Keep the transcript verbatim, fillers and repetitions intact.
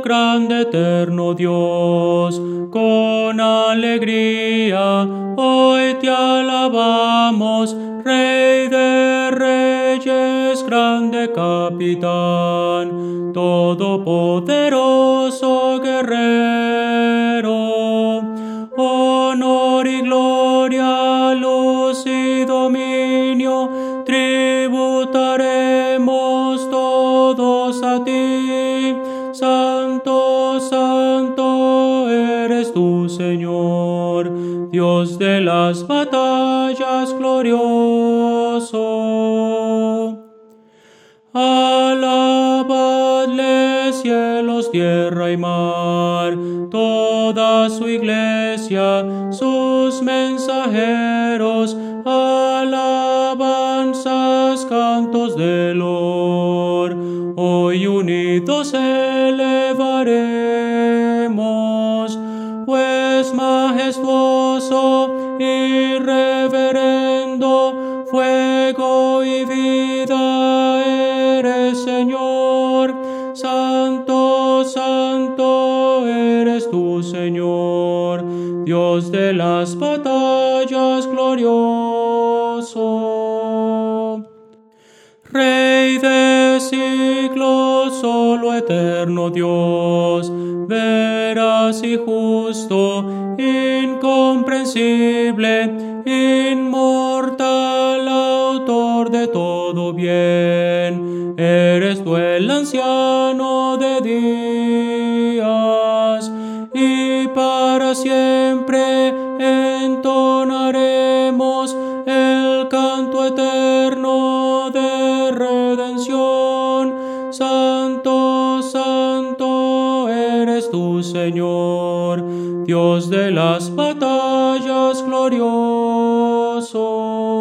grande eterno Dios, con alegría hoy te alabamos, Rey de reyes, grande capitán, todopoderoso guerrero. Honor y gloria, luz y dominio, tributaremos todos a ti. Santo, santo eres tu Señor, Dios de las batallas glorioso. Alabadle cielos, tierra y mar, toda su iglesia, sus mensajeros, alabanzas, cantos de loor. Hoy unidos elevaremos, pues majestuoso y reverendo, fuego y vida eres, Señor. Santo, santo eres tu Señor, Dios de las batallas glorioso. Rey de siglos, solo eterno Dios, veraz y justo, incomprensible, inmortal, autor de todo bien. Eres tú el anciano de días, y para siempre entonaremos el canto eterno de redención. Santo, santo eres tu Señor, Dios de las batallas glorioso.